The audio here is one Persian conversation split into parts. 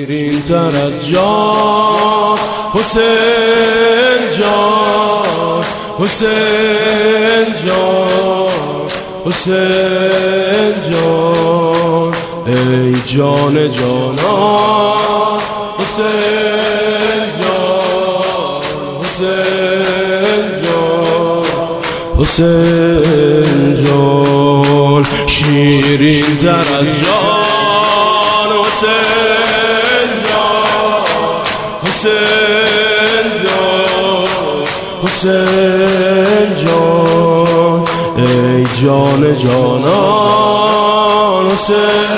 شیرین تر از جان، حسین جان، حسین جان، حسین جان، ای جان جانان، حسین جان، حسین جان، حسین جان، شیرین تر از جان، حسین جان، حسین جان، حسین جان، ای جان جانان، حسین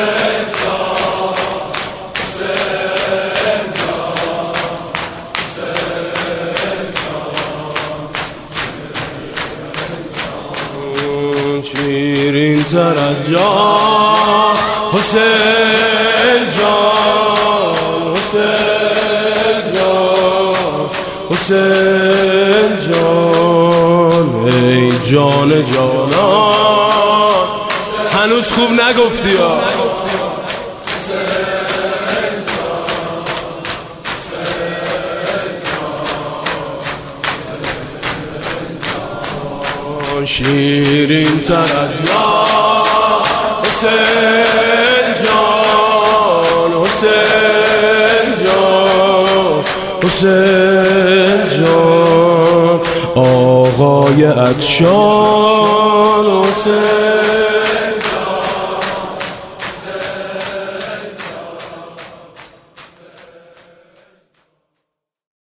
شیرین تر از جان، حسین جان، حسین جان، حسین جان، ای جان جانان، هنوز خوب نگفتی ها. شیرین تر از جان، حسین جان، حسین جان، حسین جان، آقای عطشان، حسین